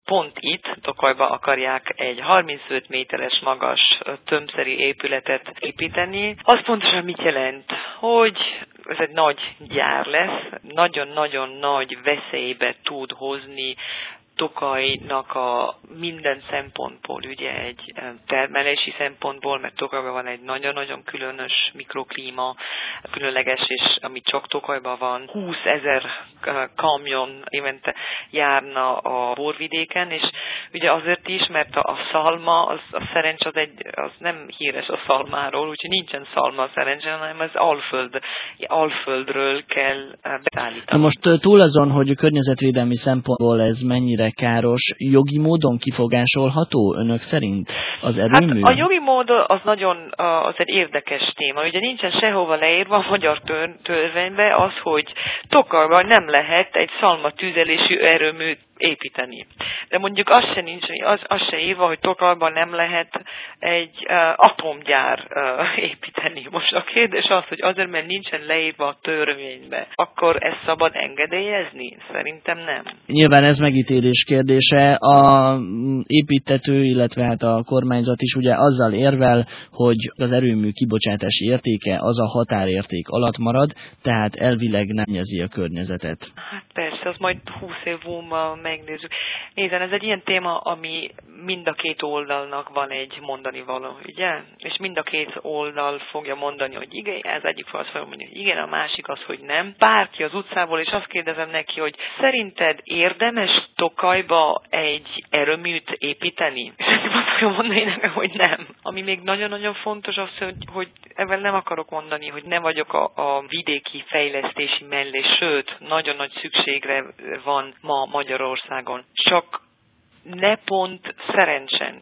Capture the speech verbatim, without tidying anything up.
pont itt, Tokajba akarják egy harmincöt méteres magas tömbszerű épületet építeni. Az pontosan mit jelent? Hogy ez egy nagy gyár lesz, nagyon-nagyon nagy veszélybe tud hozni Tokajnak a minden szempontból, ugye egy termelési szempontból, mert Tokajban van egy nagyon-nagyon különös mikroklíma, különleges, és ami csak Tokajban van, húszezer kamion évente járna a borvidéken, és ugye azért is, mert a szalma, az, a szerencs az, egy, az nem híres a szalmáról, úgyhogy nincsen szalma a szerencsén, hanem az alföld, alföldről kell beszállítani. Most túl azon, hogy a környezetvédelmi szempontból ez mennyire káros, jogi módon kifogásolható önök szerint az erőmű? Hát a jogi mód az nagyon az egy érdekes téma. Ugye nincsen sehova leírva a magyar tör, törvényben az, hogy Tokajban nem lehet egy szalmatüzelésű erőműt építeni. De mondjuk az se nincs, az, az se írva, hogy Tokajban nem lehet egy uh, atomgyár uh, építeni. Most a kérdés az, hogy azért, mert nincsen leírva a törvénybe, akkor ezt szabad engedélyezni? Szerintem nem. Nyilván ez megítélés kérdése. A építtető, illetve hát a kormányzat is ugye azzal érvel, hogy az erőmű kibocsátási értéke az a határérték alatt marad, tehát elvileg nem szennyezi a környezetet. Hát persze, az majd húsz év múlva megnézzük. Nézzen, ez egy ilyen téma, ami mind a két oldalnak van egy mondani való, ugye? És mind a két oldal fogja mondani, hogy igen, ez egyik fel azt fogja mondani, hogy igen, a másik az, hogy nem. Bárki az utcából, és azt kérdezem neki, hogy szerinted érdemes Tokajba egy erőműt építeni? És azt fogja mondani nekem, hogy nem. Ami még nagyon-nagyon fontos az, hogy, hogy ebben nem akarok mondani, hogy nem vagyok a, a vidéki fejlesztési mellé, sőt, nagyon nagy szükségre van ma Magyarországon. Csak ne pont szerencsen